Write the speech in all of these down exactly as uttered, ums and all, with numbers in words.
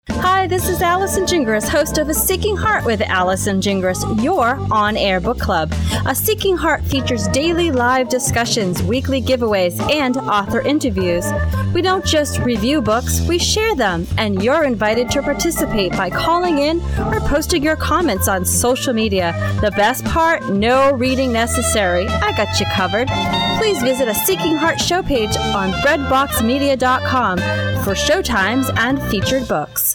Hi, this is Allison Gingras, host of A Seeking Heart with Allison Gingras, your on-air book club. A Seeking Heart features daily live discussions, weekly giveaways, and author interviews. We don't just review books, we share them, and you're invited to participate by calling in or posting your comments on social media. The best part, no reading necessary. I got you covered. Please visit a Seeking Heart show page on bread box media dot com for showtimes and featured books.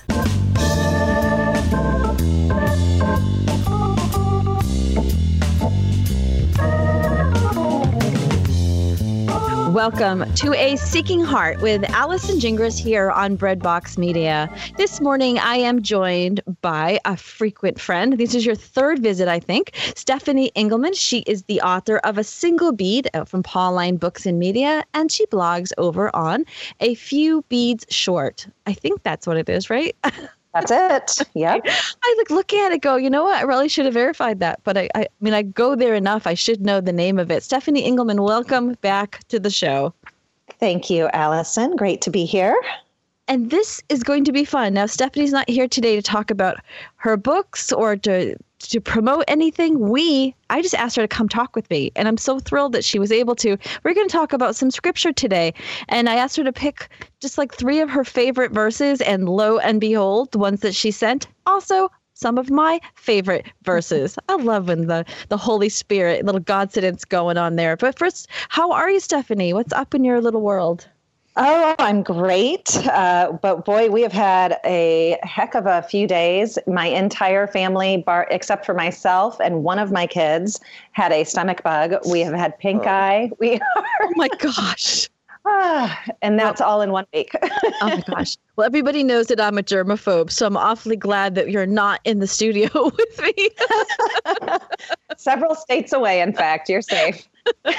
Welcome to A Seeking Heart with Allison Gingras here on Breadbox Media. This morning, I am joined by a frequent friend. This is your third visit, I think. Stephanie Engelman. She is the author of A Single Bead from Pauline Books and Media, and she blogs over on A Few Beads Short. I think that's what it is, right? That's it. Yeah. I like look at it, go, you know what? I really should have verified that. But I, I, I mean, I go there enough. I should know the name of it. Stephanie Engelman, welcome back to the show. Thank you, Allison. Great to be here. And this is going to be fun. Now, Stephanie's not here today to talk about her books or to to promote anything. We, I just asked her to come talk with me, and I'm so thrilled that she was able to. We're going to talk about some scripture today, and I asked her to pick just like three of her favorite verses, and lo and behold, the ones that she sent, also some of my favorite verses. I love when the, the Holy Spirit, little God-sidence going on there. But first, how are you, Stephanie? What's up in your little world? Oh, I'm great. Uh, but boy, we have had a heck of a few days. My entire family, bar, except for myself and one of my kids, had a stomach bug. We have had pink oh. eye. We are. Oh my gosh. Ah, and that's all in one week. Oh my gosh. Well, everybody knows that I'm a germaphobe, so I'm awfully glad that you're not in the studio with me. Several states away, in fact. You're safe.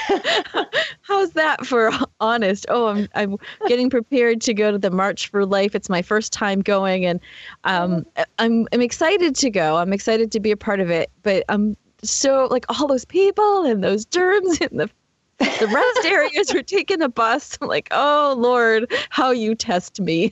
How's that for honest? Oh, I'm I'm getting prepared to go to the March for Life. It's my first time going, and um, I'm I'm excited to go. I'm excited to be a part of it. But I'm so like all those people and those germs in the the rest areas are taking a bus. I'm like, oh Lord, how you test me.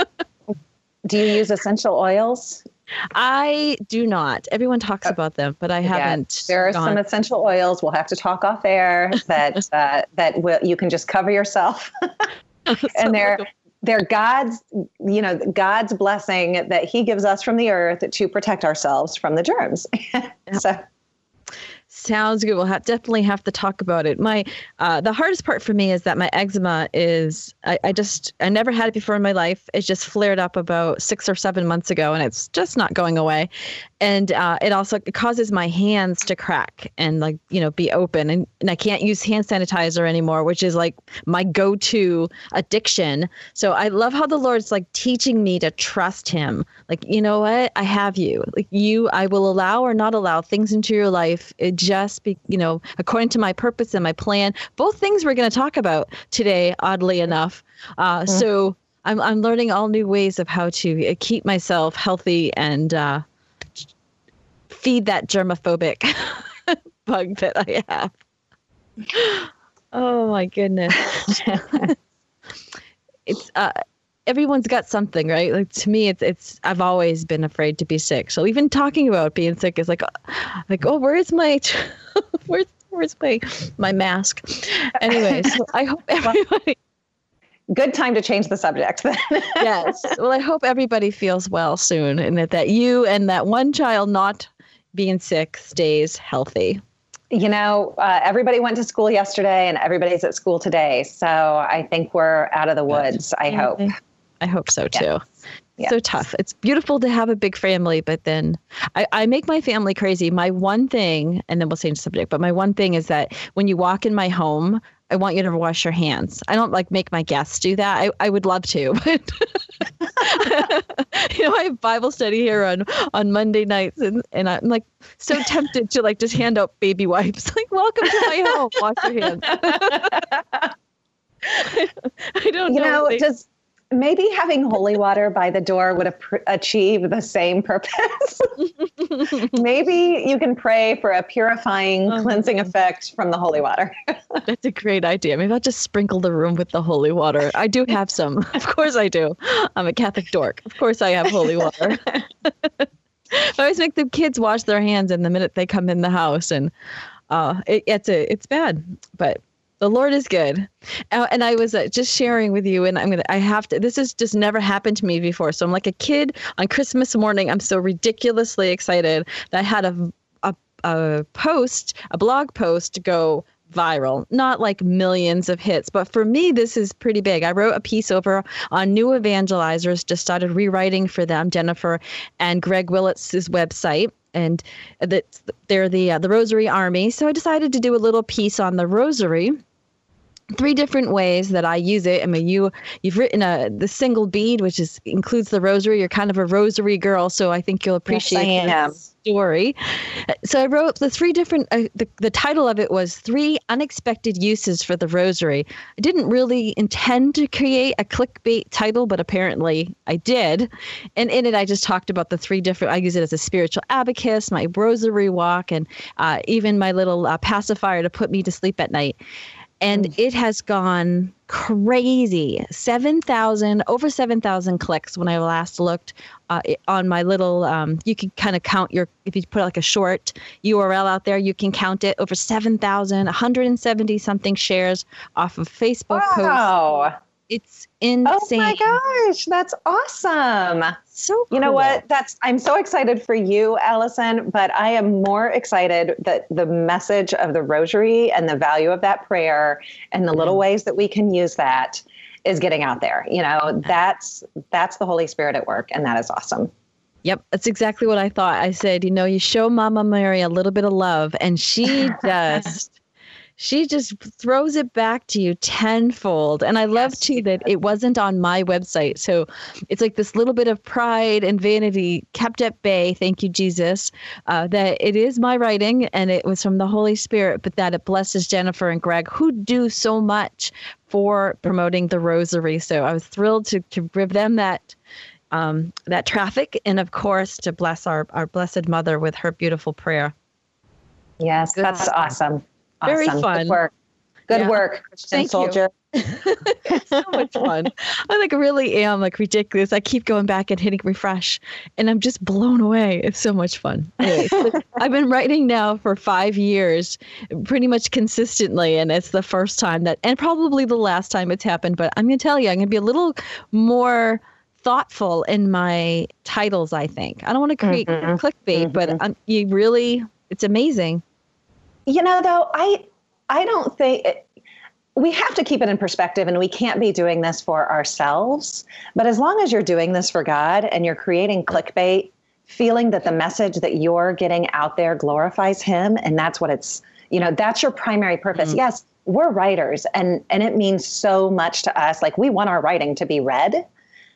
Do you use essential oils? I do not. Everyone talks about them, but I haven't. Yeah, there are gone. some essential oils. We'll have to talk off air that uh, that will you can just cover yourself, and they're they're God's you know God's blessing that He gives us from the earth to protect ourselves from the germs. So. Sounds good. We'll have, definitely have to talk about it. My uh, the hardest part for me is that my eczema is I, I just I never had it before in my life. It just flared up about six or seven months ago, and it's just not going away. And uh, it also it causes my hands to crack and like you know be open, and, and I can't use hand sanitizer anymore, which is like my go-to addiction. So I love how the Lord's like teaching me to trust Him. Like you know what, I have you. Like you, I will allow or not allow things into your life. It just be, you know, according to my purpose and my plan, both things we're going to talk about today, oddly enough. Uh, mm-hmm. So I'm I'm learning all new ways of how to keep myself healthy and uh, feed that germophobic bug that I have. Oh my goodness. It's uh, everyone's got something, right? Like to me, it's it's. I've always been afraid to be sick. So even talking about being sick is like, like oh, where's my, where's where's my my mask? Anyway, so I hope everybody. Good time to change the subject then. Yes. Well, I hope everybody feels well soon, and that that you and that one child not being sick stays healthy. You know, uh, everybody went to school yesterday and everybody's at school today. So I think we're out of the woods, I hope. I hope so, too. Yes. Yes. So tough. It's beautiful to have a big family, but then I, I make my family crazy. My one thing, and then we'll change the subject, but my one thing is that when you walk in my home, I want you to wash your hands. I don't like make my guests do that. I, I would love to, but you know, I have Bible study here on, on Monday nights, and, and I'm like so tempted to like just hand out baby wipes. Like, welcome to my home. Wash your hands. I don't you know. know, does maybe having holy water by the door would ap- achieve the same purpose. Maybe you can pray for a purifying, oh, cleansing effect from the holy water. That's a great idea. Maybe I'll just sprinkle the room with the holy water. I do have some. Of course I do. I'm a Catholic dork. Of course I have holy water. I always make the kids wash their hands in the minute they come in the house, and uh, it, it's a, it's bad, but the Lord is good. Uh, and I was uh, just sharing with you, and I'm gonna, I have to. This has just never happened to me before. So I'm like a kid on Christmas morning. I'm so ridiculously excited that I had a a, a post, a blog post, go viral. Not like millions of hits, but for me, this is pretty big. I wrote a piece over on New Evangelizers, just started rewriting for them, Jennifer and Greg Willits' website, and that they're the uh, the Rosary Army. So I decided to do a little piece on the Rosary. Three different ways that I use it. I mean, you you've written a the single bead, which is includes the Rosary. You're kind of a Rosary girl, so I think you'll appreciate yes, the story. So I wrote the three different. Uh, the the title of it was Three Unexpected Uses for the Rosary. I didn't really intend to create a clickbait title, but apparently I did. And in it, I just talked about the three different. I use it as a spiritual abacus, my Rosary walk, and uh, even my little uh, pacifier to put me to sleep at night. And it has gone crazy. seven thousand, over seven thousand clicks when I last looked uh, on my little, um, you can kind of count your, if you put like a short U R L out there, you can count it. Over seven thousand, one hundred seventy something shares off of Facebook posts. Wow. It's insane. Oh my gosh, that's awesome. So cool. You know what? That's I'm so excited for you, Allison, but I am more excited that the message of the Rosary and the value of that prayer and the mm. little ways that we can use that is getting out there. You know, that's that's the Holy Spirit at work, and that is awesome. Yep, that's exactly what I thought. I said, you know, you show Mama Mary a little bit of love, and she just She just throws it back to you tenfold. And I love, yes, too, that it wasn't on my website. So it's like this little bit of pride and vanity kept at bay. Thank you, Jesus, uh, that it is my writing and it was from the Holy Spirit, but that it blesses Jennifer and Greg, who do so much for promoting the Rosary. So I was thrilled to, to give them that um, that traffic. And, of course, to bless our, our Blessed Mother with her beautiful prayer. Yes, Good that's stuff. awesome. Very awesome. fun. Good work. Good yeah. work, Christian Thank soldier. so much fun. I like really am like ridiculous. I keep going back and hitting refresh, and I'm just blown away. It's so much fun. Anyway, so I've been writing now for five years, pretty much consistently, and it's the first time that, and probably the last time it's happened. But I'm going to tell you, I'm going to be a little more thoughtful in my titles. I think I don't want to create mm-hmm. clickbait, mm-hmm. but um, you really, it's amazing. You know, though, I I don't think it, we have to keep it in perspective, and we can't be doing this for ourselves. But as long as you're doing this for God and you're creating clickbait, feeling that the message that you're getting out there glorifies Him, and that's what it's, you know, that's your primary purpose. Mm-hmm. Yes, we're writers, and and it means so much to us. Like, we want our writing to be read,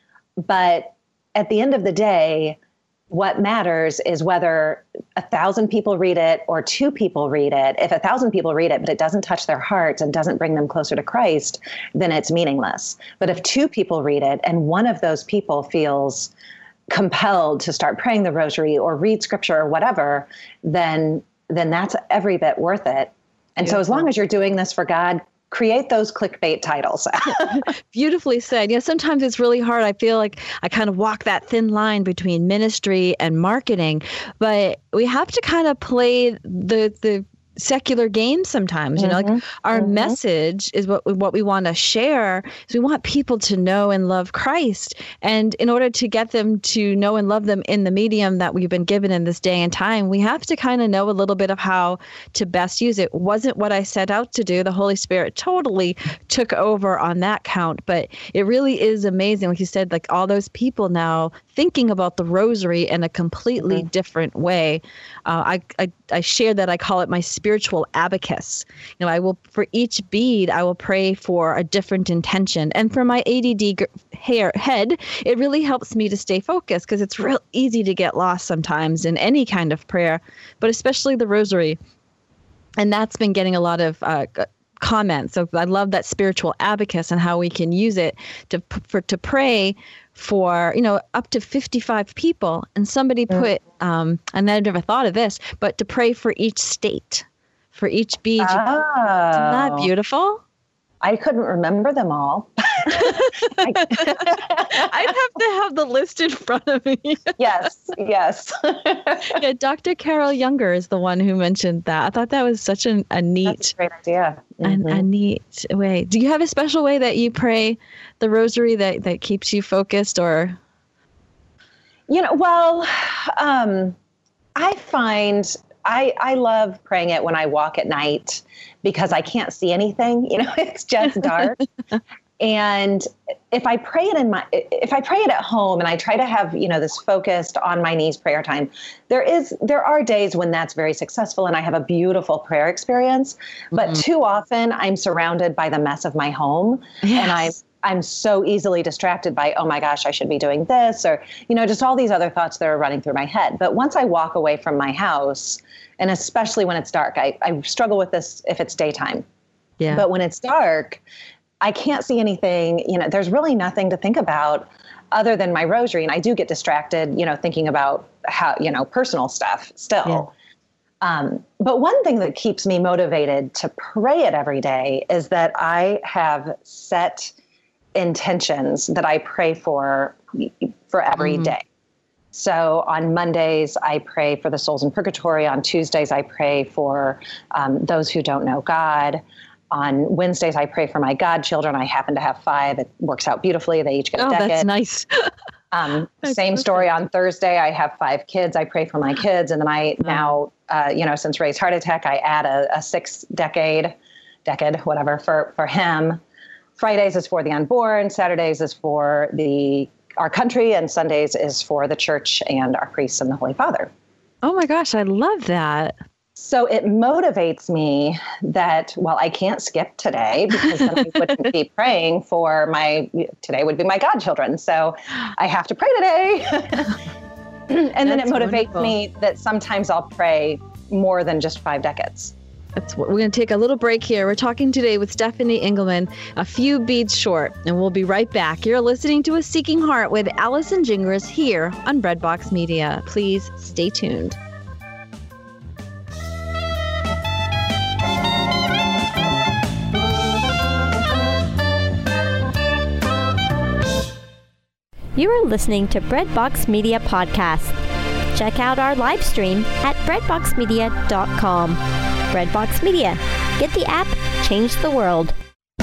but at the end of the day, what matters is whether a thousand people read it or two people read it. If a thousand people read it, but it doesn't touch their hearts and doesn't bring them closer to Christ, then it's meaningless. But if two people read it and one of those people feels compelled to start praying the Rosary or read scripture or whatever, then then that's every bit worth it. And Beautiful. So as long as you're doing this for God, create those clickbait titles. Beautifully said. Yeah, sometimes it's really hard. I feel like I kind of walk that thin line between ministry and marketing, but we have to kind of play the the secular game sometimes, you know, mm-hmm. like our mm-hmm. message is what we, what we want to share. So we want people to know and love Christ. And in order to get them to know and love them in the medium that we've been given in this day and time, we have to kind of know a little bit of how to best use it. Wasn't what I set out to do. The Holy Spirit totally took over on that count, but it really is amazing. Like you said, like all those people now thinking about the Rosary in a completely mm-hmm. different way. Uh, I, I, I share that I call it my spiritual abacus. You know, I will, for each bead, I will pray for a different intention. And for my A D D hair, head, it really helps me to stay focused because it's real easy to get lost sometimes in any kind of prayer, but especially the Rosary. And that's been getting a lot of uh, comment. So I love that spiritual abacus and how we can use it to for to pray for, you know, up to fifty-five people. And somebody put, um, and I've never thought of this, but to pray for each state, for each bead. Oh. Isn't that beautiful? I couldn't remember them all. I'd have to have the list in front of me. Yes, yes. Yeah, Doctor Carol Younger is the one who mentioned that. I thought that was such an, a neat, That's a great idea. Mm-hmm. a, a neat way. Do you have a special way that you pray the rosary that, that keeps you focused, or? You know, well, um, I find I I love praying it when I walk at night because I can't see anything. You know, it's just dark. And if I pray it in my, if I pray it at home and I try to have, you know, this focused on my knees prayer time, there is, there are days when that's very successful and I have a beautiful prayer experience, but mm-hmm. too often I'm surrounded by the mess of my home. Yes. And I'm, I'm so easily distracted by, oh my gosh, I should be doing this, or, you know, just all these other thoughts that are running through my head. But once I walk away from my house, and especially when it's dark, I, I struggle with this if it's daytime. Yeah. But when it's dark, I can't see anything, you know, there's really nothing to think about other than my rosary. And I do get distracted, you know, thinking about how, you know, personal stuff still. Yeah. Um, but one thing that keeps me motivated to pray it every day is that I have set intentions that I pray for, for every mm. day. So on Mondays, I pray for the souls in purgatory. On Tuesdays, I pray for um, those who don't know God. On Wednesdays, I pray for my godchildren. I happen to have five. It works out beautifully. They each get a oh, decade. That's nice. um, that's same perfect. Story on Thursday. I have five kids. I pray for my kids. And then I oh. now, uh, you know, since Ray's heart attack, I add a, a six decade, decade, whatever, for, for him. Fridays is for the unborn. Saturdays is for the our country. And Sundays is for the church and our priests and the Holy Father. Oh, my gosh. I love that. So it motivates me that, well, I can't skip today because then I wouldn't be praying for my, today would be my godchildren. So I have to pray today. And then it motivates wonderful. me that sometimes I'll pray more than just five decades. That's what, we're going to take a little break here. We're talking today with Stephanie Engelman, A Few Beads Short, and we'll be right back. You're listening to A Seeking Heart with Allison Gingras here on Breadbox Media. Please stay tuned. You are listening to Breadbox Media Podcast. Check out our live stream at breadbox media dot com. Breadbox Media. Get the app, change the world.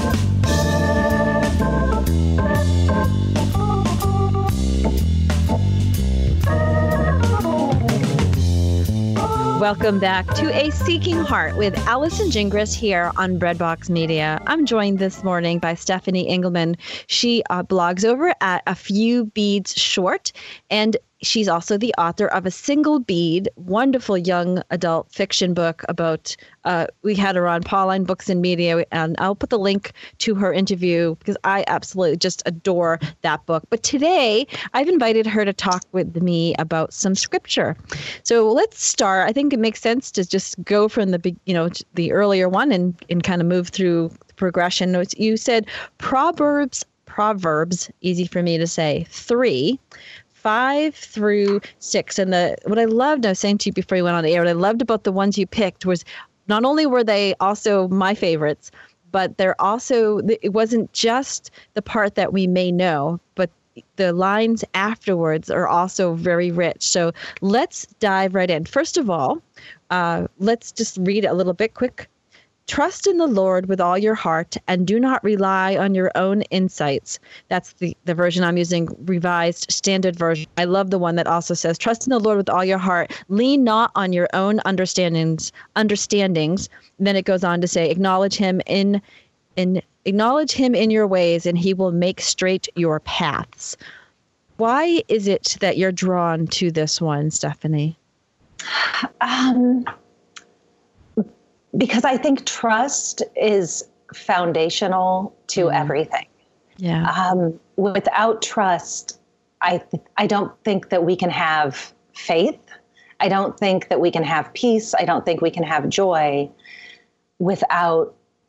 Welcome back to A Seeking Heart with Allison Gingras here on Breadbox Media. I'm joined this morning by Stephanie Engelman. She uh, blogs over at A Few Beads Short, and she's also the author of A Single Bead, wonderful young adult fiction book about, uh, we had her on Pauline Books and Media, and I'll put the link to her interview because I absolutely just adore that book. But today, I've invited her to talk with me about some scripture. So let's start. I think it makes sense to just go from the, you know, the earlier one and, and kind of move through the progression. You said Proverbs, Proverbs, easy for me to say, three, five through six. And the what I loved, I was saying to you before you went on the air, what I loved about the ones you picked was not only were they also my favorites, but they're also, it wasn't just the part that we may know, but the lines afterwards are also very rich. So let's dive right in. First of all, uh, let's just read it a little bit quick. Trust in the Lord with all your heart and do not rely on your own insights. That's the, the version I'm using, Revised Standard Version. I love the one that also says, trust in the Lord with all your heart. Lean not on your own understandings. understandings. And then it goes on to say, acknowledge him in, in acknowledge him in your ways and he will make straight your paths. Why is it that you're drawn to this one, Stephanie? Um... Because I think trust is foundational to mm. everything. Yeah. Um, without trust, I th- I don't think that we can have faith. I don't think that we can have peace. I don't think we can have joy without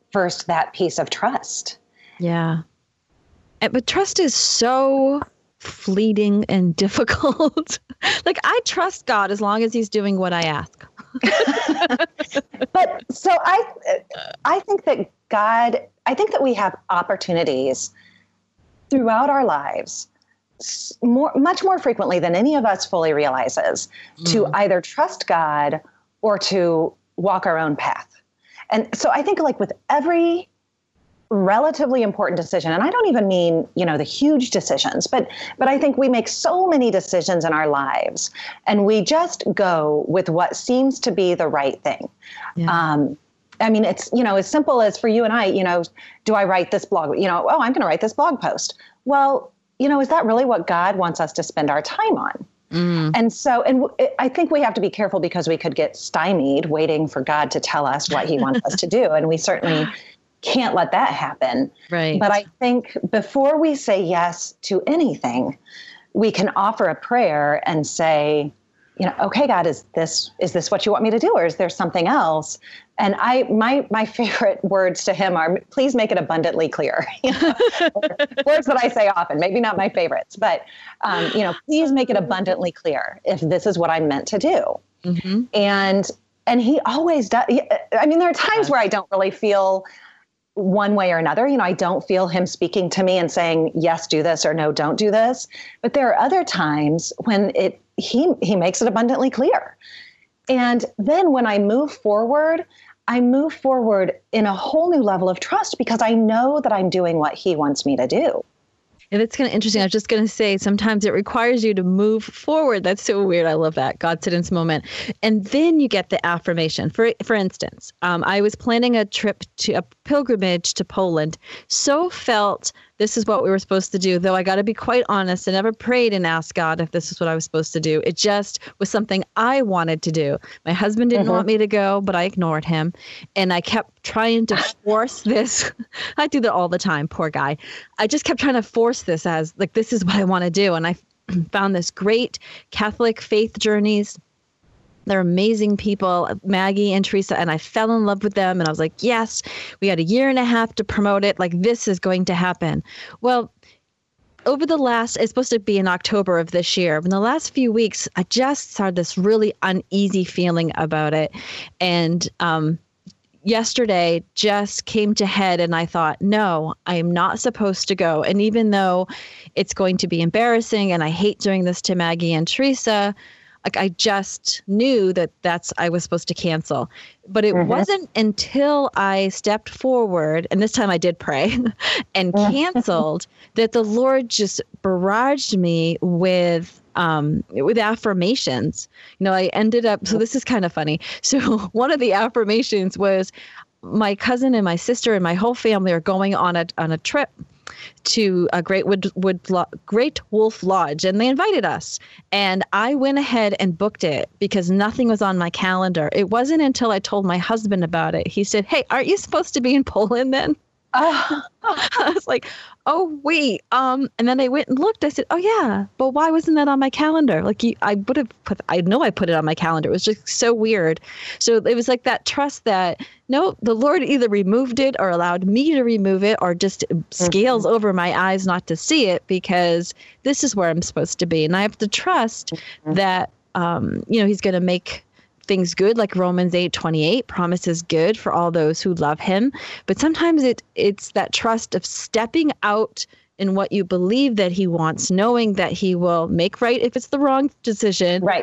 first that piece of trust. Yeah. But trust is so fleeting and difficult. Like, I trust God as long as he's doing what I ask. But so I, I think that God, I think that we have opportunities throughout our lives, more, much more frequently than any of us fully realizes, mm. to either trust God or to walk our own path. And so I think, like, with every relatively important decision, and I don't even mean, you know, the huge decisions, but but I think we make so many decisions in our lives, and we just go with what seems to be the right thing. Yeah. Um, I mean, it's, you know, as simple as for you and I, you know, do I write this blog? You know, oh, I'm going to write this blog post. Well, you know, is that really what God wants us to spend our time on? Mm. And so, and w- I think we have to be careful, because we could get stymied waiting for God to tell us what he wants us to do. And we certainly can't let that happen. Right. But I think before we say yes to anything, we can offer a prayer and say, you know, okay, God, is this, is this what you want me to do? Or is there something else? And I, my, my favorite words to him are, please make it abundantly clear. You know? Words that I say often, maybe not my favorites, but, um, you know, please make it abundantly clear if this is what I'm meant to do. Mm-hmm. And, and he always does. I mean, there are times where I don't really feel one way or another. You know, I don't feel him speaking to me and saying, yes, do this, or no, don't do this. But there are other times when it, he, he makes it abundantly clear. And then when I move forward, I move forward in a whole new level of trust, because I know that I'm doing what he wants me to do. And it's kind of interesting. I was just going to say, sometimes it requires you to move forward. That's so weird. I love that. God-sidence moment. And then you get the affirmation. For for instance, um, I was planning a trip to a pilgrimage to Poland. So felt this is what we were supposed to do, though I got to be quite honest, I never prayed and asked God if this is what I was supposed to do. It just was something I wanted to do. My husband didn't mm-hmm. want me to go, but I ignored him. And I kept trying to force this. I do that all the time, poor guy. I just kept trying to force this as, like, this is what I want to do. And I found this great Catholic Faith Journeys. They're amazing people, Maggie and Teresa, and I fell in love with them. And I was like, yes, we had a year and a half to promote it. Like, this is going to happen. Well, over the last, it's supposed to be in October of this year. In the last few weeks, I just started this really uneasy feeling about it. And um, yesterday just came to head, and I thought, no, I am not supposed to go. And even though it's going to be embarrassing, and I hate doing this to Maggie and Teresa, like, I just knew that that's, I was supposed to cancel. But it mm-hmm. wasn't until I stepped forward, and this time I did pray, and canceled, that the Lord just barraged me with um, with affirmations. You know, I ended up, so this is kind of funny. So one of the affirmations was, my cousin and my sister and my whole family are going on a on a trip to a Great Wood, Wood Great Wolf Lodge, and they invited us. And I went ahead and booked it because nothing was on my calendar. It wasn't until I told my husband about it. He said, "Hey, aren't you supposed to be in Poland then?" Uh, I was like, "Oh, wait." Um, and then I went and looked. I said, "Oh, yeah, but why wasn't that on my calendar?" Like, you, I would have put, I know I put it on my calendar. It was just so weird. So it was like that trust that, no, the Lord either removed it or allowed me to remove it, or just scales mm-hmm. over my eyes not to see it, because this is where I'm supposed to be. And I have to trust mm-hmm. that, um, you know, he's going to make things good, like Romans eight twenty-eight promises good for all those who love him. But sometimes it it's that trust of stepping out in what you believe that he wants, knowing that he will make right if it's the wrong decision. Right.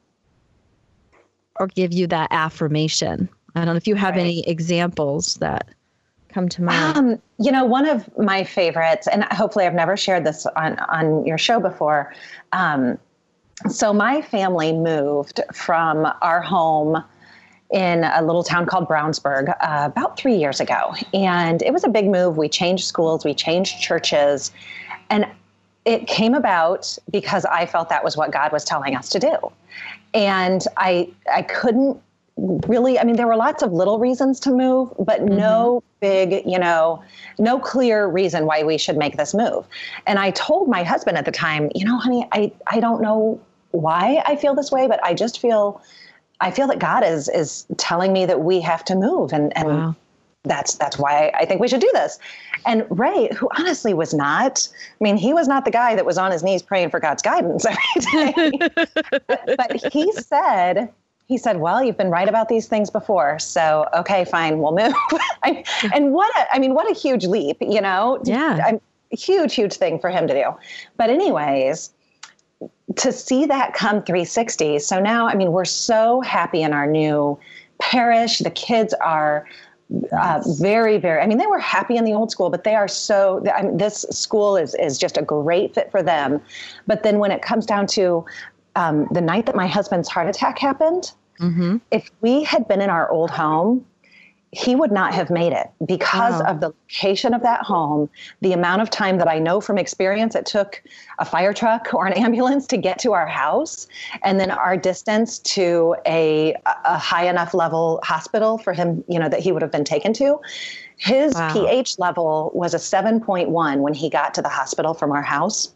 Or give you that affirmation. I don't know if you have right. any examples that come to mind. Um, you know, one of my favorites, and hopefully I've never shared this on, on your show before. Um, So my family moved from our home in a little town called Brownsburg uh, about three years ago. And it was a big move. We changed schools, we changed churches, and it came about because I felt that was what God was telling us to do. And I I couldn't really, I mean, there were lots of little reasons to move, but mm-hmm. no big, you know, no clear reason why we should make this move. And I told my husband at the time, you know, honey, I, I don't know why I feel this way, but I just feel, I feel that God is, is telling me that we have to move. And, and, wow. that's that's why I think we should do this. And Ray, who honestly was not, I mean, he was not the guy that was on his knees praying for God's guidance every day. but, but he said, he said, well, you've been right about these things before. So, okay, fine, we'll move. I, and what a, I mean, what a huge leap, you know? Yeah. A huge, huge thing for him to do. But anyways, to see that come three sixty. So now, I mean, we're so happy in our new parish. The kids are uh, very, very, I mean, they were happy in the old school, but they are so, I mean, this school is, is just a great fit for them. But then when it comes down to um, the night that my husband's heart attack happened, mm-hmm. if we had been in our old home, he would not have made it because wow. of the location of that home, the amount of time that I know from experience it took a fire truck or an ambulance to get to our house, and then our distance to a, a high enough level hospital for him, you know, that he would have been taken to. His wow. pH level was a seven point one when he got to the hospital from our house.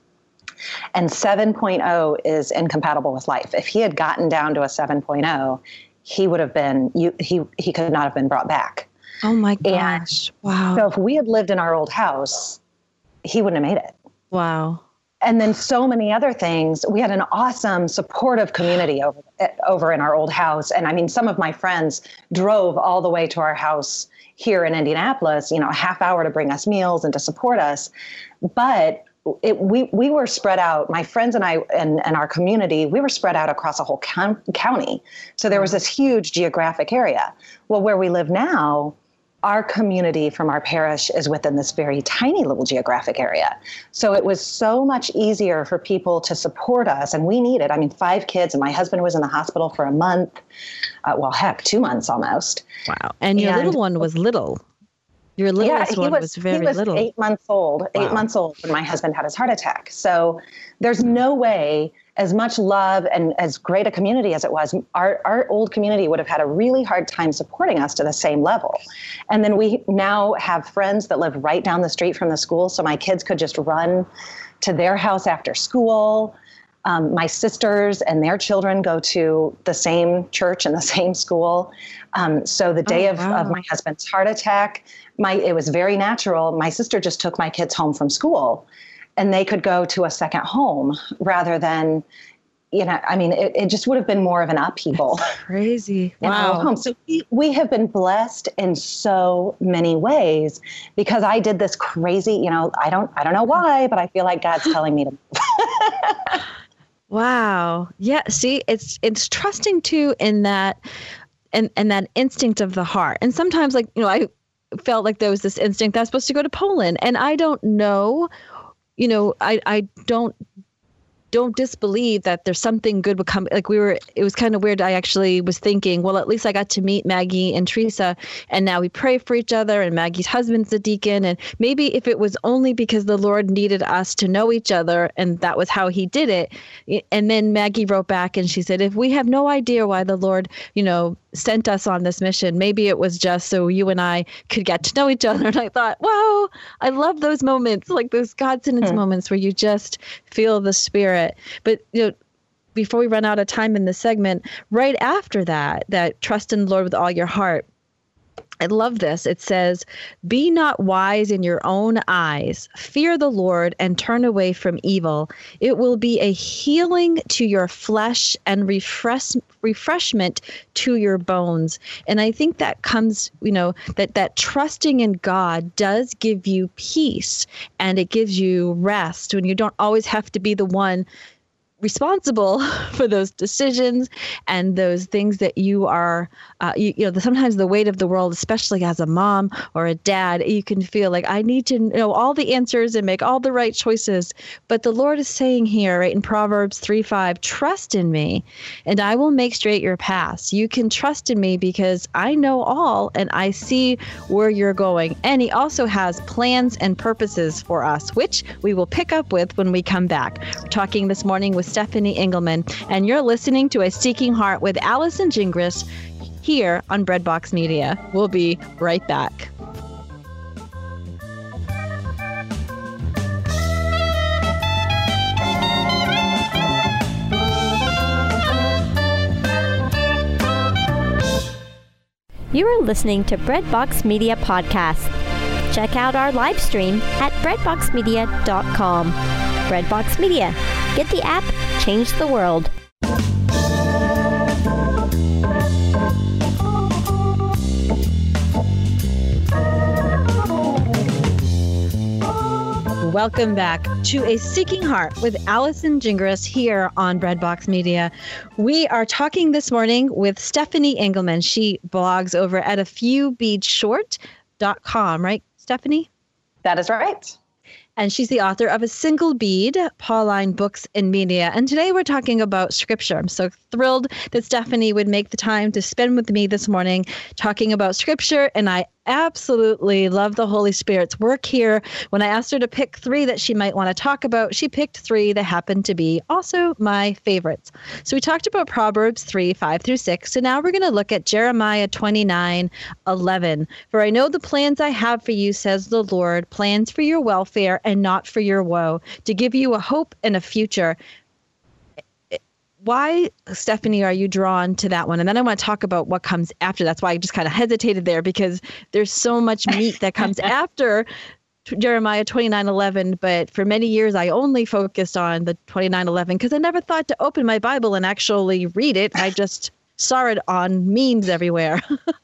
And seven point oh is incompatible with life. If he had gotten down to a seven point oh, he would have been, you, he he could not have been brought back. Oh my gosh. And wow. So if we had lived in our old house, he wouldn't have made it. Wow. And then so many other things. We had an awesome, supportive community over, over in our old house. And I mean, some of my friends drove all the way to our house here in Indianapolis, you know, a half hour to bring us meals and to support us. But It, we we were spread out, my friends and I and, and our community, we were spread out across a whole com- county. So there was this huge geographic area. Well, where we live now, our community from our parish is within this very tiny little geographic area. So it was so much easier for people to support us. And we needed, I mean, five kids, and my husband was in the hospital for a month. Uh, well, heck, two months almost. Wow. And your and, little one was little. Your littlest yeah, he one was, was very he was little. eight months old, wow. eight months old when my husband had his heart attack. So there's no way, as much love and as great a community as it was, our, our old community would have had a really hard time supporting us to the same level. And then we now have friends that live right down the street from the school. So my kids could just run to their house after school. Um, my sisters and their children go to the same church and the same school. Um, so the day oh, of, wow. of my husband's heart attack, my it was very natural. My sister just took my kids home from school, and they could go to a second home rather than, you know, I mean, it, it just would have been more of an upheaval. That's crazy. Wow. Home. So we, we have been blessed in so many ways because I did this crazy, you know, I don't, I don't know why, but I feel like God's telling me to move. Wow. Yeah. See, it's, it's trusting too in that, and, and that instinct of the heart. And sometimes, like, you know, I felt like there was this instinct that I was supposed to go to Poland, and I don't know, you know, I, I don't, don't disbelieve that there's something good would come. Like we were, it was kind of weird. I actually was thinking, well, at least I got to meet Maggie and Teresa, and now we pray for each other, and Maggie's husband's a deacon. And maybe if it was only because the Lord needed us to know each other, and that was how he did it. And then Maggie wrote back and she said, if we have no idea why the Lord, you know, sent us on this mission, maybe it was just so you and I could get to know each other. And I thought, wow, I love those moments, like those God sentence hmm. moments where you just feel the Spirit. But, you know, before we run out of time in this segment, right after that, that trust in the Lord with all your heart, I love this. It says, be not wise in your own eyes. Fear the Lord and turn away from evil. It will be a healing to your flesh and refresh, refreshment to your bones. And I think that comes, you know, that, that trusting in God does give you peace, and it gives you rest when you don't always have to be the one responsible for those decisions and those things that you are, uh, you, you know, the, sometimes the weight of the world, especially as a mom or a dad, you can feel like I need to know all the answers and make all the right choices. But the Lord is saying here, right in Proverbs three five, trust in me and I will make straight your paths. You can trust in me because I know all and I see where you're going. And he also has plans and purposes for us, which we will pick up with when we come back. We're talking this morning with Stephanie Engelman, and you're listening to A Seeking Heart with Allison Gingras here on Breadbox Media. We'll be right back. You are listening to Breadbox Media Podcast. Check out our live stream at breadbox media dot com. Breadbox Media. Get the app, change the world. Welcome back to A Seeking Heart with Allison Gingras here on Breadbox Media. We are talking this morning with Stephanie Engelman. She blogs over at a few beads short dot com, right, Stephanie? That is right. And she's the author of A Single Bead, Pauline Books and Media. And today we're talking about scripture. I'm so thrilled that Stephanie would make the time to spend with me this morning talking about scripture. And I absolutely love the Holy Spirit's work here. When I asked her to pick three that she might want to talk about, she picked three that happened to be also my favorites. So we talked about Proverbs three, five through six. So now we're going to look at Jeremiah twenty-nine, eleven. For I know the plans I have for you, says the Lord, plans for your welfare and not for your woe, to give you a hope and a future. Why, Stephanie, are you drawn to that one? And then I want to talk about what comes after. That's why I just kind of hesitated there, because there's so much meat that comes after Jeremiah twenty-nine eleven. But for many years, I only focused on the twenty-nine eleven because I never thought to open my Bible and actually read it. I just saw it on memes everywhere.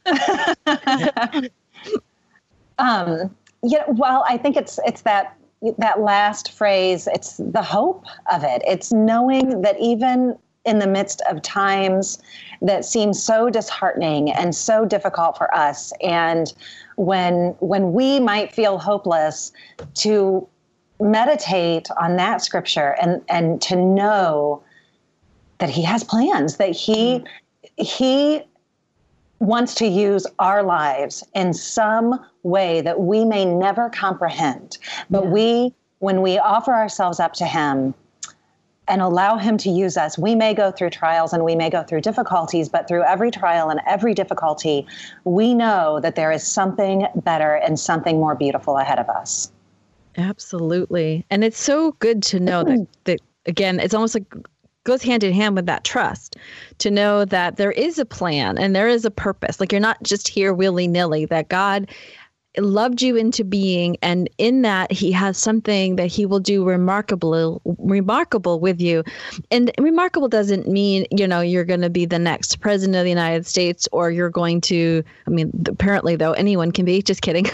um, yeah, well, I think it's it's that that last phrase. It's the hope of it. It's knowing that even in the midst of times that seem so disheartening and so difficult for us, and when when we might feel hopeless, to meditate on that scripture and and to know that he has plans, that he mm-hmm. he wants to use our lives in some way that we may never comprehend. But yeah. we, when we offer ourselves up to him and allow him to use us, we may go through trials and we may go through difficulties, but through every trial and every difficulty, we know that there is something better and something more beautiful ahead of us. Absolutely. And it's so good to know that, that again, it's almost like goes hand in hand with that trust, to know that there is a plan and there is a purpose. Like, you're not just here willy-nilly, that God loved you into being, and in that he has something that he will do remarkable, remarkable with you. And remarkable doesn't mean, you know, you're going to be the next president of the United States, or you're going to, I mean, apparently though, anyone can be, just kidding.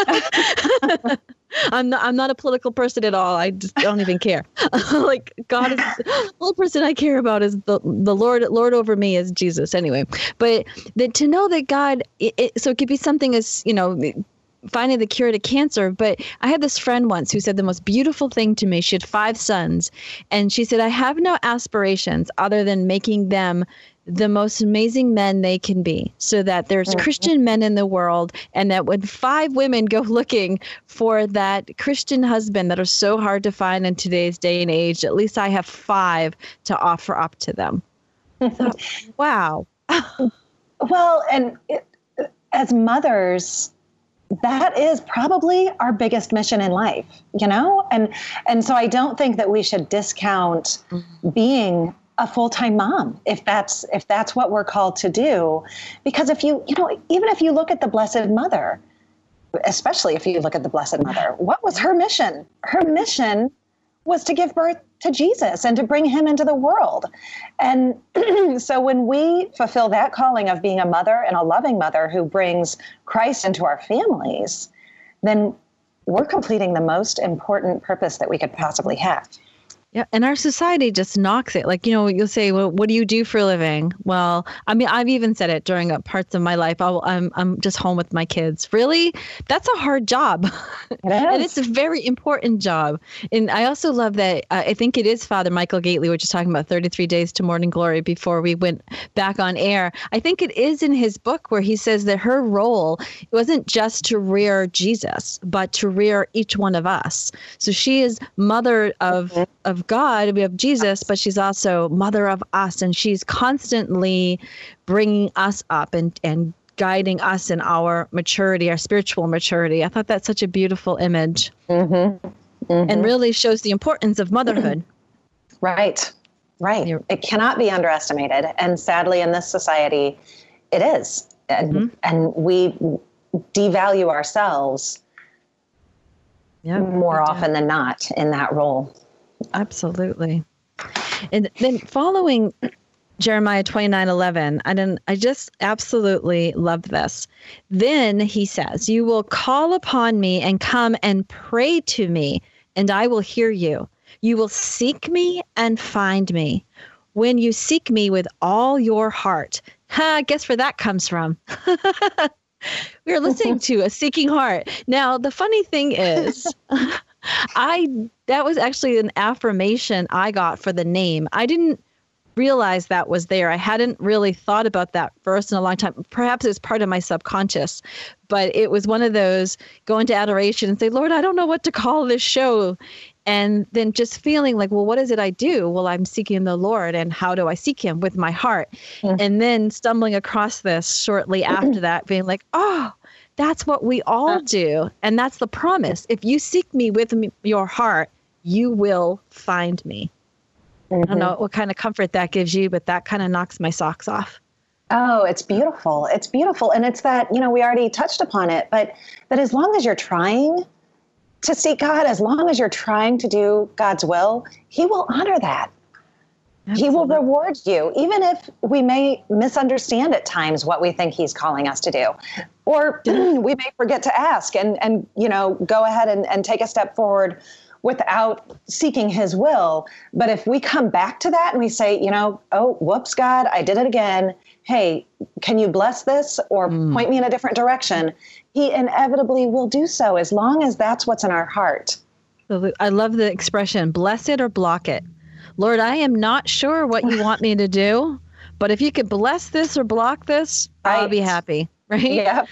I'm not, I'm not a political person at all. I just don't even care. Like, God is the only person I care about is the, the Lord, Lord over me is Jesus anyway. But that to know that God, it, it, so it could be something as, you know, finding the cure to cancer. But I had this friend once who said the most beautiful thing to me. She had five sons, and she said, I have no aspirations other than making them the most amazing men they can be, so that there's mm-hmm. Christian men in the world, and that when five women go looking for that Christian husband that are so hard to find in today's day and age, at least I have five to offer up to them. So, wow. Well, and it, as mothers, that is probably our biggest mission in life, you know? And and so I don't think that we should discount mm-hmm. being a full-time mom, if that's if that's what we're called to do. Because if you, you know, even if you look at the Blessed Mother, especially if you look at the Blessed Mother, what was her mission? Her mission was to give birth to Jesus and to bring him into the world. And so when we fulfill that calling of being a mother, and a loving mother who brings Christ into our families, then we're completing the most important purpose that we could possibly have. Yeah. And our society just knocks it. Like, you know, you'll say, well, what do you do for a living? Well, I mean, I've even said it during parts of my life. I'll, I'm I'm just home with my kids. Really? That's a hard job. It is. And it's a very important job. And I also love that, uh, I think it is Father Michael Gately, which is talking about thirty-three days to morning glory before we went back on air. I think it is in his book where he says that her role wasn't just to rear Jesus, but to rear each one of us. So she is mother of, mm-hmm. of God, we have Jesus, but she's also mother of us, and she's constantly bringing us up and, and guiding us in our maturity, our spiritual maturity. I thought that's such a beautiful image, mm-hmm. Mm-hmm. and really shows the importance of motherhood. Right, right. It cannot be underestimated, and sadly in this society, it is. and, Mm-hmm. and we devalue ourselves Yeah, more often than not in that role. Absolutely. And then following Jeremiah twenty-nine eleven, I didn't, I just absolutely loved this. Then he says, you will call upon me and come and pray to me, and I will hear you. You will seek me and find me when you seek me with all your heart. Ha, guess where that comes from? We are listening to A Seeking Heart. Now, the funny thing is, I that was actually an affirmation I got for the name. I didn't realize that was there. I hadn't really thought about that verse in a long time. Perhaps it's part of my subconscious, but it was one of those go into adoration and say, Lord, I don't know what to call this show. And then just feeling like, well, what is it I do? Well, I'm seeking the Lord. And how do I seek him? With my heart. Mm-hmm. And then stumbling across this shortly after that, being like, oh, that's what we all do. And that's the promise. If you seek me with me, your heart, you will find me. Mm-hmm. I don't know what kind of comfort that gives you, but that kind of knocks my socks off. Oh, it's beautiful. It's beautiful. And it's that, you know, we already touched upon it, but that as long as you're trying to seek God, as long as you're trying to do God's will, he will honor that. Absolutely. He will reward you, even if we may misunderstand at times what we think he's calling us to do. Or we may forget to ask and, and you know, go ahead and, and take a step forward without seeking his will. But if we come back to that and we say, you know, oh, whoops, God, I did it again. Hey, can you bless this or mm. point me in a different direction? He inevitably will do so as long as that's what's in our heart. I love the expression, bless it or block it. Lord, I am not sure what you want me to do, but if you could bless this or block this, right. I'll be happy. Right? Yep.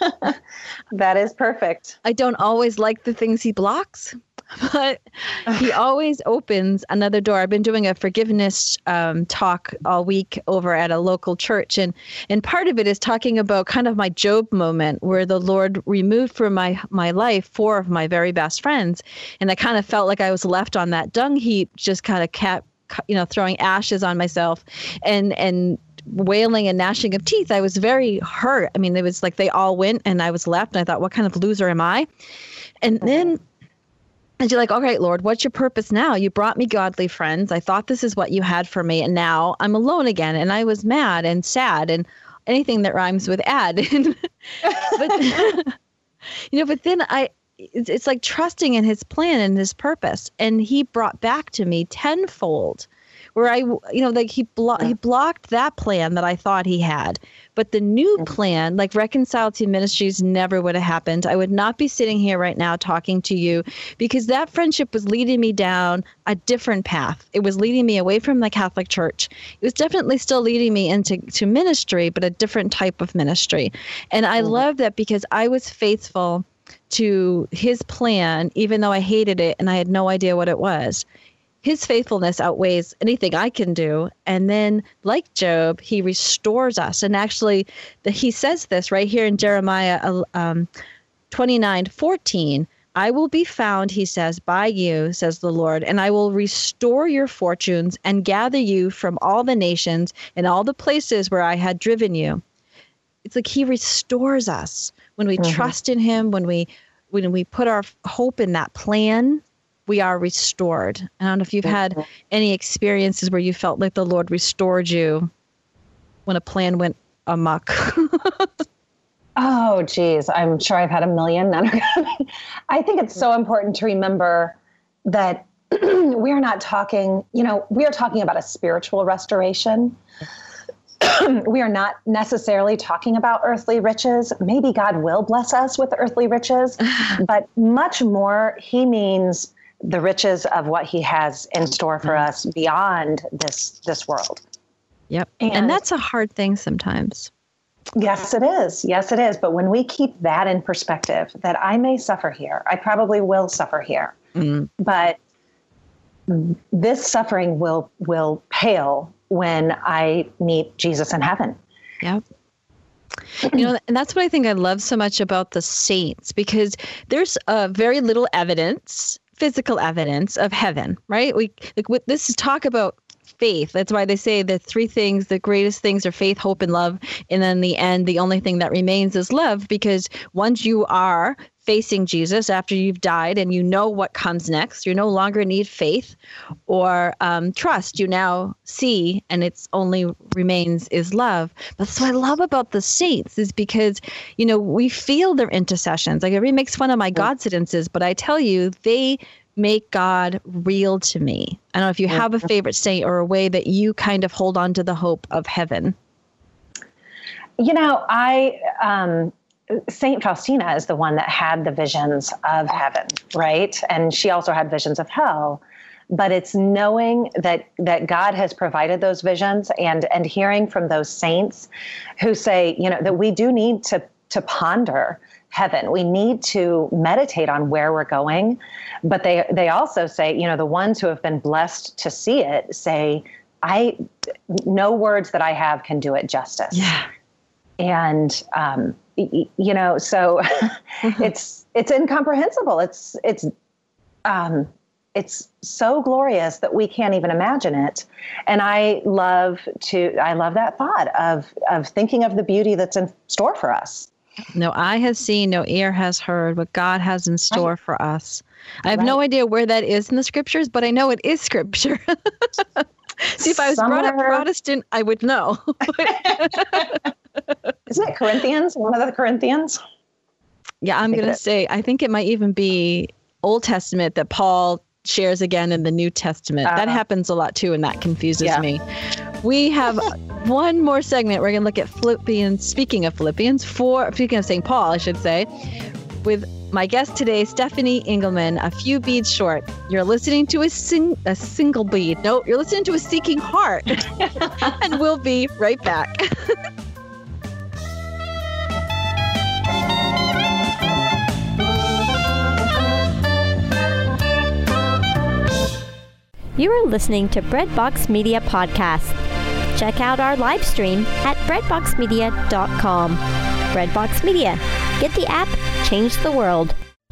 That is perfect. I don't always like the things he blocks, but he always opens another door. I've been doing a forgiveness um, talk all week over at a local church. And, and part of it is talking about kind of my Job moment where the Lord removed from my, my life four of my very best friends. And I kind of felt like I was left on that dung heap, just kind of kept, you know, throwing ashes on myself and, and, wailing and gnashing of teeth. I was very hurt. I mean, it was like they all went and I was left. And I thought, what kind of loser am I? And then and you're like, all right, Lord, what's your purpose now? You brought me godly friends. I thought this is what you had for me. And now I'm alone again. And I was mad and sad and anything that rhymes with ad. But, you know, but then I, it's, it's like trusting in his plan and his purpose. And he brought back to me tenfold. Where I, you know, like he blo- he blocked that plan that I thought he had. But the new plan, like Reconciled to Ministries, never would have happened. I would not be sitting here right now talking to you because that friendship was leading me down a different path. It was leading me away from the Catholic Church. It was definitely still leading me into to ministry, but a different type of ministry. And I mm-hmm. love that because I was faithful to his plan, even though I hated it and I had no idea what it was. His faithfulness outweighs anything I can do. And then, like Job, he restores us. And actually, the, he says this right here in Jeremiah um, twenty-nine fourteen. I will be found, he says, by you, says the Lord, and I will restore your fortunes and gather you from all the nations and all the places where I had driven you. It's like he restores us when we mm-hmm. trust in him, when we when we put our hope in that plan. We are restored. I don't know if you've had any experiences where you felt like the Lord restored you when a plan went amok. Oh, geez. I'm sure I've had a million. I think it's so important to remember that we are not talking, you know, we are talking about a spiritual restoration. We are not necessarily talking about earthly riches. Maybe God will bless us with earthly riches, but much more, he means the riches of what he has in store for us beyond this this world. Yep. And, and that's a hard thing sometimes. Yes, it is. Yes, it is. But when we keep that in perspective, that I may suffer here, I probably will suffer here, mm. but this suffering will will pale when I meet Jesus in heaven. Yep. You know, and that's what I think I love so much about the saints, because there's uh, very little evidence physical evidence of heaven, right? We like with, this is talk about faith. That's why they say the three things, the greatest things are faith, hope, and love. And then in the end, the only thing that remains is love, because once you are facing Jesus after you've died and you know what comes next, you no longer need faith or um, trust. You now see, and it's only remains is love. But that's what I love about the saints, is because, you know, we feel their intercessions. Like everybody makes fun of my Godsidences, but I tell you, they make God real to me. I don't know if you have a favorite saint or a way that you kind of hold on to the hope of heaven. You know, I, um, Saint Faustina is the one that had the visions of heaven, right? And she also had visions of hell. But it's knowing that that God has provided those visions, and and hearing from those saints who say, you know, that we do need to to ponder heaven. We need to meditate on where we're going. But they they also say, you know, the ones who have been blessed to see it say, I no words that I have can do it justice. Yeah. And um, y- you know, so mm-hmm. it's it's incomprehensible. It's it's um, it's so glorious that we can't even imagine it. And I love to I love that thought of of thinking of the beauty that's in store for us. No eye has seen, no ear has heard what God has in store right. for us. I have right. no idea where that is in the scriptures, but I know it is scripture. See, if I was Somewhere... brought up Protestant, I would know. Isn't it Corinthians? One of the Corinthians? Yeah, I'm going to say, I think it might even be Old Testament that Paul shares again in the New Testament. Uh, that happens a lot too, and that confuses yeah. me. We have one more segment. We're going to look at Philippians, speaking of Philippians, four, speaking of Saint Paul, I should say, with my guest today, Stephanie Engelman, a few beads short. You're listening to a, sing, a single bead. No, you're listening to a Seeking Heart. And we'll be right back. You are listening to Breadbox Media Podcast. Check out our live stream at breadbox media dot com. Breadbox Media. Get the app, change the world.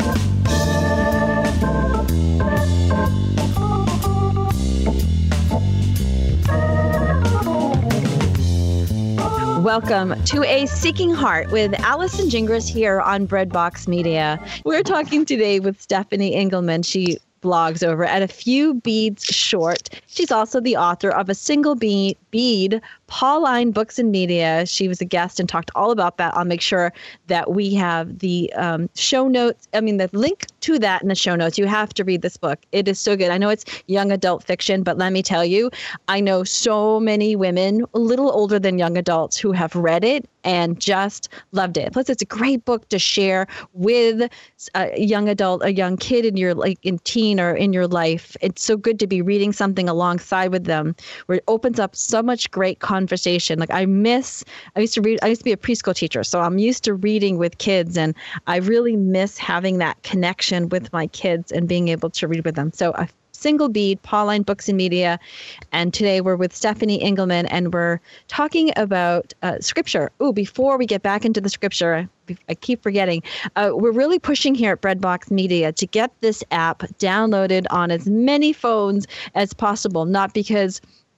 Welcome to A Seeking Heart with Allison Gingras here on Breadbox Media. We're talking today with Stephanie Engelman. She blogs over at A Few Beads Short. She's also the author of A Single Bead, bead Pauline Books and Media. She was a guest and talked all about that. I'll make sure that we have the um, show notes, I mean, the link to that in the show notes. You have to read this book. It is so good. I know it's young adult fiction, but let me tell you, I know so many women, a little older than young adults, who have read it and just loved it. Plus, it's a great book to share with a young adult, a young kid in your like in teen or in your life. It's so good to be reading something alongside with them, where it opens up so much great conversation. Like I miss, I used to read, I used to be a preschool teacher, so I'm used to reading with kids, and I really miss having that connection with my kids and being able to read with them. So a Single Bead, Pauline Books and Media. And today we're with Stephanie Engelman, and we're talking about uh, scripture. Oh, before we get back into the scripture, I keep forgetting. Uh, we're really pushing here at Breadbox Media to get this app downloaded on as many phones as possible, not because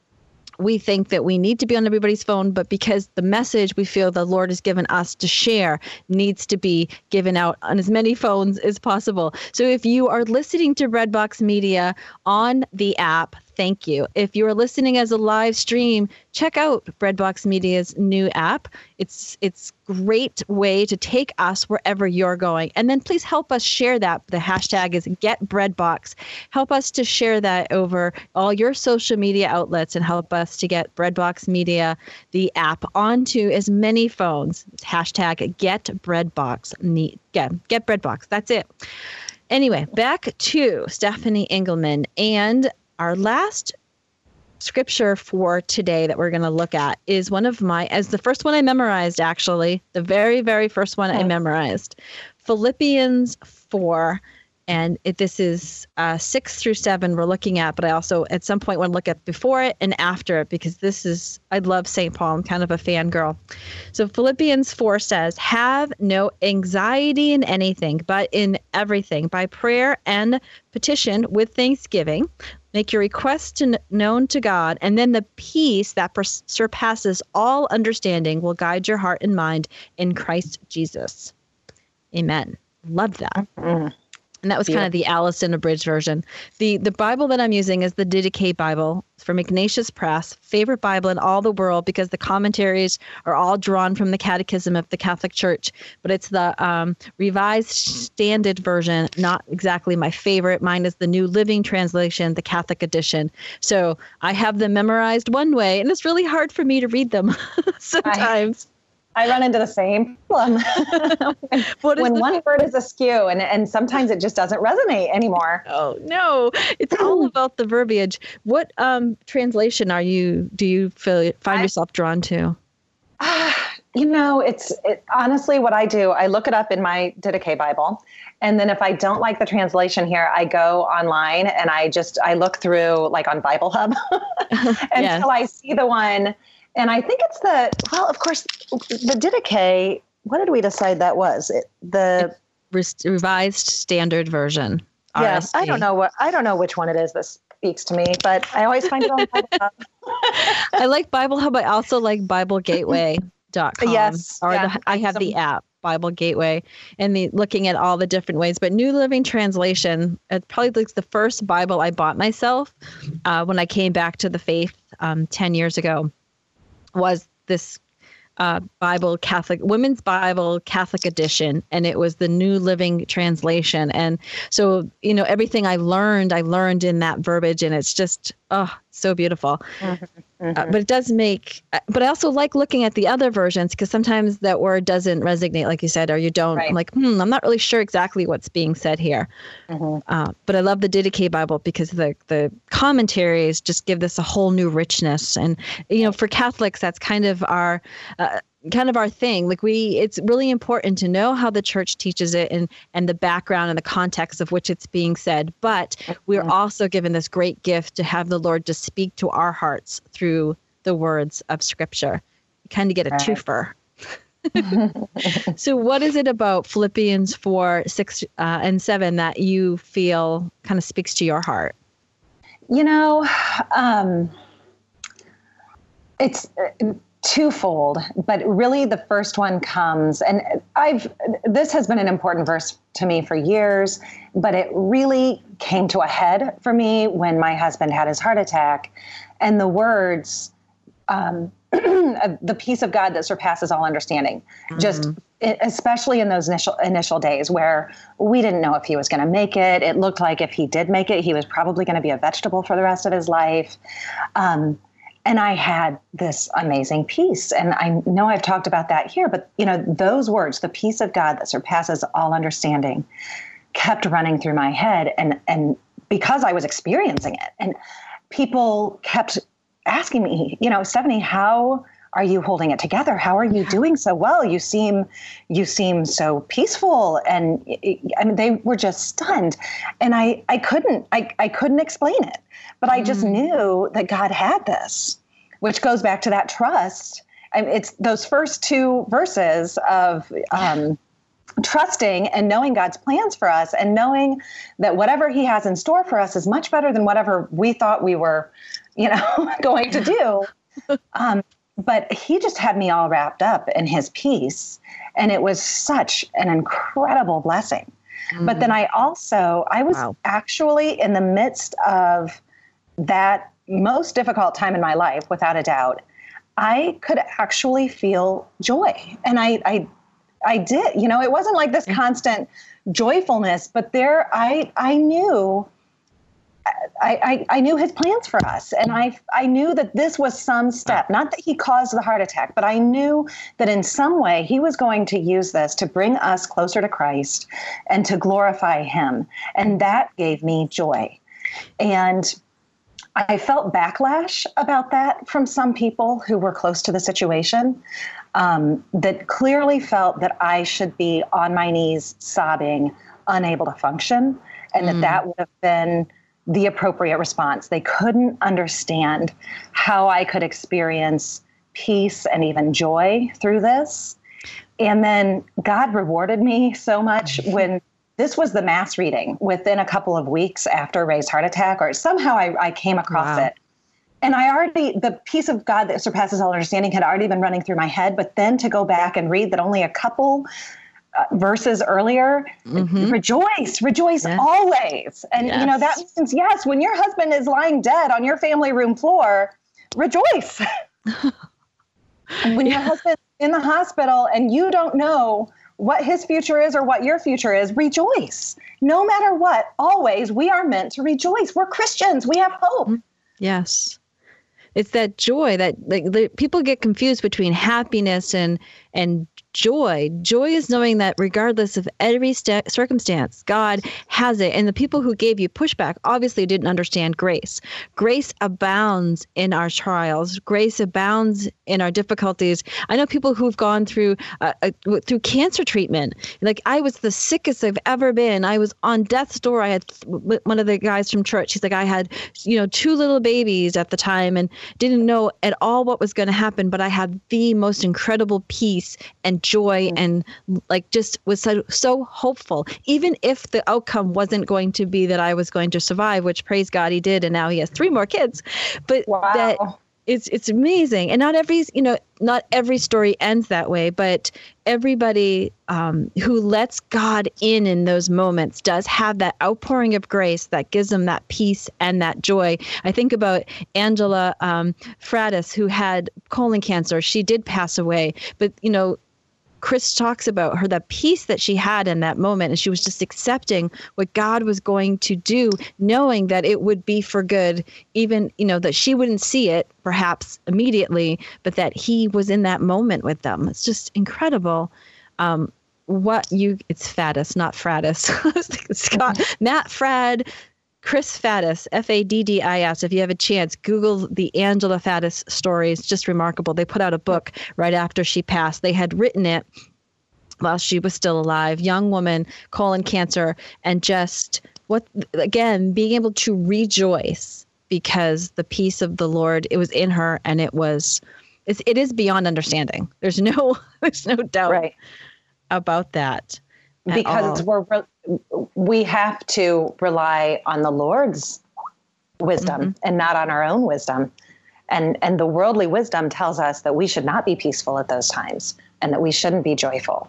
we think that we need to be on everybody's phone, but because the message we feel the Lord has given us to share needs to be given out on as many phones as possible. So if you are listening to Breadbox Media on the app, thank you. If you are listening as a live stream, check out Breadbox Media's new app. It's it's great way to take us wherever you're going. And then please help us share that. The hashtag is GetBreadbox. Help us to share that over all your social media outlets and help us to get Breadbox Media, the app, onto as many phones. Hashtag GetBreadbox. Get, get Breadbox. That's it. Anyway, back to Stephanie Engelman. And our last scripture for today that we're going to look at is one of my, as the first one I memorized, actually, the very, very first one I memorized, Philippians four. And it, this is uh, six through seven we're looking at, but I also at some point want to look at before it and after it, because this is, I love Saint Paul. I'm kind of a fangirl. So Philippians four says, have no anxiety in anything, but in everything, by prayer and petition with thanksgiving, make your requests to, known to God, and then the peace that per- surpasses all understanding will guide your heart and mind in Christ Jesus. Amen. Love that. Mm-hmm. And that was kind yeah. of the Allison abridged version. The the Bible that I'm using is the Didache Bible from Ignatius Press, favorite Bible in all the world because the commentaries are all drawn from the Catechism of the Catholic Church. But it's the um, Revised Standard Version, not exactly my favorite. Mine is the New Living Translation, the Catholic edition. So I have them memorized one way, and it's really hard for me to read them sometimes. I- I run into the same problem when, when one word is askew, and, and sometimes it just doesn't resonate anymore. Oh no, it's all about the verbiage. What um, translation are you? Do you feel find I, yourself drawn to? Uh, you know, it's it, honestly what I do. I look it up in my Didache Bible, and then if I don't like the translation here, I go online and I just I look through like on Bible Hub until yes. I see the one. And I think it's the, well, of course, the Didache, what did we decide that was? It, the Revised Standard Version. Yeah, R S V. I don't know what, I don't know which one it is that speaks to me, but I always find it on Bible Hub. I like Bible Hub. I also like Bible Gateway dot com. Yes. Or yeah, the, I have some... the app, Bible Gateway, and the looking at all the different ways. But New Living Translation, it probably looks the first Bible I bought myself uh, when I came back to the faith um, ten years ago. Was this uh, Bible Catholic, Women's Bible Catholic edition, and it was the New Living Translation. And so, you know, everything I learned, I learned in that verbiage, and it's just, oh, so beautiful. Mm-hmm, mm-hmm. Uh, but it does make, but I also like looking at the other versions because sometimes that word doesn't resonate, like you said, or you don't. Right. I'm like, hmm, I'm not really sure exactly what's being said here. Mm-hmm. Uh, but I love the Didache Bible because the the commentaries just give this a whole new richness. And, you know, for Catholics, that's kind of our, uh, kind of our thing. Like we, it's really important to know how the church teaches it and, and the background and the context of which it's being said. But we're mm-hmm. also given this great gift to have the Lord to speak to our hearts through the words of Scripture. You kind of get a right. twofer. So what is it about Philippians four, six, uh, and seven that you feel kind of speaks to your heart? You know, um, it's twofold, but really the first one comes, and I've, this has been an important verse to me for years, but it really came to a head for me when my husband had his heart attack, and the words, um, the peace of God that surpasses all understanding, mm-hmm. just especially in those initial initial days where we didn't know if he was going to make it. It looked like if he did make it, he was probably going to be a vegetable for the rest of his life. Um, And I had this amazing peace. And I know I've talked about that here, but you know, those words, the peace of God that surpasses all understanding, kept running through my head. And, and because I was experiencing it, and people kept asking me, you know, Stephanie, how are you holding it together? How are you doing so well? You seem, you seem so peaceful. And I mean, they were just stunned. And I, I couldn't, I, I couldn't explain it. But I just mm. knew that God had this, which goes back to that trust. And it's those first two verses of um, trusting and knowing God's plans for us and knowing that whatever he has in store for us is much better than whatever we thought we were, you know, going to do. Um, but he just had me all wrapped up in his peace. And it was such an incredible blessing. Mm. But then I also, I was wow. actually in the midst of that most difficult time in my life, without a doubt, I could actually feel joy. And I, I, I did, you know, it wasn't like this constant joyfulness, but there, I, I knew, I, I, I knew his plans for us. And I, I knew that this was some step, not that he caused the heart attack, but I knew that in some way he was going to use this to bring us closer to Christ and to glorify him. And that gave me joy. And I felt backlash about that from some people who were close to the situation, um, that clearly felt that I should be on my knees sobbing, unable to function. and that Mm. that would have been the appropriate response. They couldn't understand how I could experience peace and even joy through this. And then God rewarded me so much when this was the mass reading within a couple of weeks after Ray's heart attack, or somehow I, I came across Wow. it. And I already, the peace of God that surpasses all understanding had already been running through my head. But then to go back and read that only a couple uh, verses earlier, Mhm. rejoice, rejoice Yeah. always. And, you know, that Yes. means, yes, when your husband is lying dead on your family room floor, rejoice. And when your husband's in the hospital and you don't know what his future is or what your future is, rejoice. No matter what, always, we are meant to rejoice. We're Christians. We have hope. Yes. It's that joy that like the, people get confused between happiness and and joy. Joy is knowing that regardless of every st- circumstance, God has it. And the people who gave you pushback obviously didn't understand grace. Grace abounds in our trials. Grace abounds in our difficulties. I know people who've gone through uh, uh, through cancer treatment. Like I was the sickest I've ever been. I was on death's door. I had one of the guys from church. He's like, I had, you know, two little babies at the time and didn't know at all what was going to happen. But I had the most incredible peace and joy and like just was so, so hopeful, even if the outcome wasn't going to be that I was going to survive, which praise God he did. And now he has three more kids. But Wow. that it's it's amazing. And not every, you know, not every story ends that way, but everybody um, who lets God in in those moments does have that outpouring of grace that gives them that peace and that joy. I think about Angela um, Fratis, who had colon cancer. She did pass away, but, you know, Chris talks about her, the peace that she had in that moment. And she was just accepting what God was going to do, knowing that it would be for good, even, you know, that she wouldn't see it perhaps immediately, but that he was in that moment with them. It's just incredible. Um, what you, it's Faddis, not Fratis. Scott, Matt Fradd, Chris Faddis, F A D D I S. If you have a chance, Google the Angela Faddis story. It's just remarkable. They put out a book right after she passed. They had written it while she was still alive. Young woman, colon cancer, and just what, again, being able to rejoice because the peace of the Lord, it was in her, and it was, it's, it is beyond understanding. There's no, there's no doubt Right. about that. Because we're re- we have to rely on the Lord's wisdom Mm-hmm. and not on our own wisdom. And and the worldly wisdom tells us that we should not be peaceful at those times and that we shouldn't be joyful.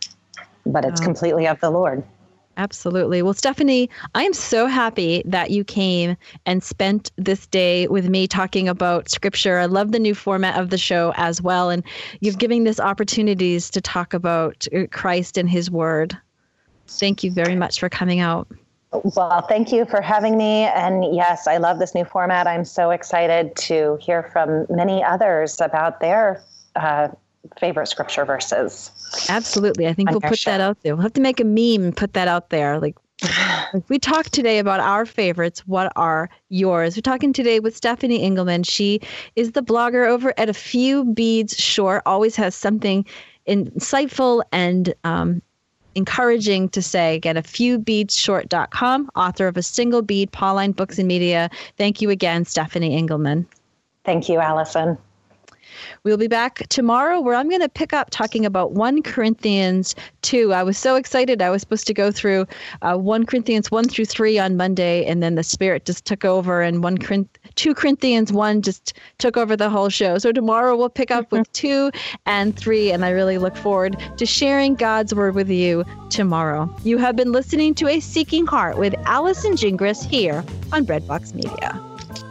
But it's Oh. completely of the Lord. Absolutely. Well, Stephanie, I am so happy that you came and spent this day with me talking about scripture. I love the new format of the show as well. And you've given us opportunities to talk about Christ and his word. Thank you very much for coming out. Well, thank you for having me. And yes, I love this new format. I'm so excited to hear from many others about their uh, favorite scripture verses. Absolutely. I think On we'll your put show. that out there. We'll have to make a meme and put that out there. Like, we talked today about our favorites. What are yours? We're talking today with Stephanie Engelman. She is the blogger over at A Few Beads Short, always has something insightful and um, encouraging to say. Again, a few beads short dot com, author of A Single Bead, Pauline Books and Media. Thank you again, Stephanie Engelman. Thank you, Allison. We'll be back tomorrow where I'm going to pick up talking about First Corinthians two. I was so excited. I was supposed to go through uh, First Corinthians one through three on Monday, and then the Spirit just took over, and one Second Corinthians one just took over the whole show. So tomorrow we'll pick up with two and three, and I really look forward to sharing God's Word with you tomorrow. You have been listening to A Seeking Heart with Allison Gingras here on Breadbox Media.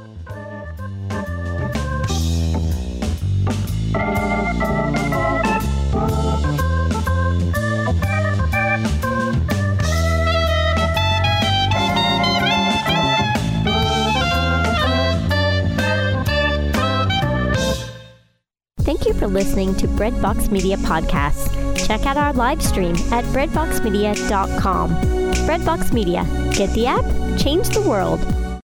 Thank you for listening to Breadbox Media Podcasts. Check out our live stream at breadbox media dot com. Breadbox Media. Get the app, change the world.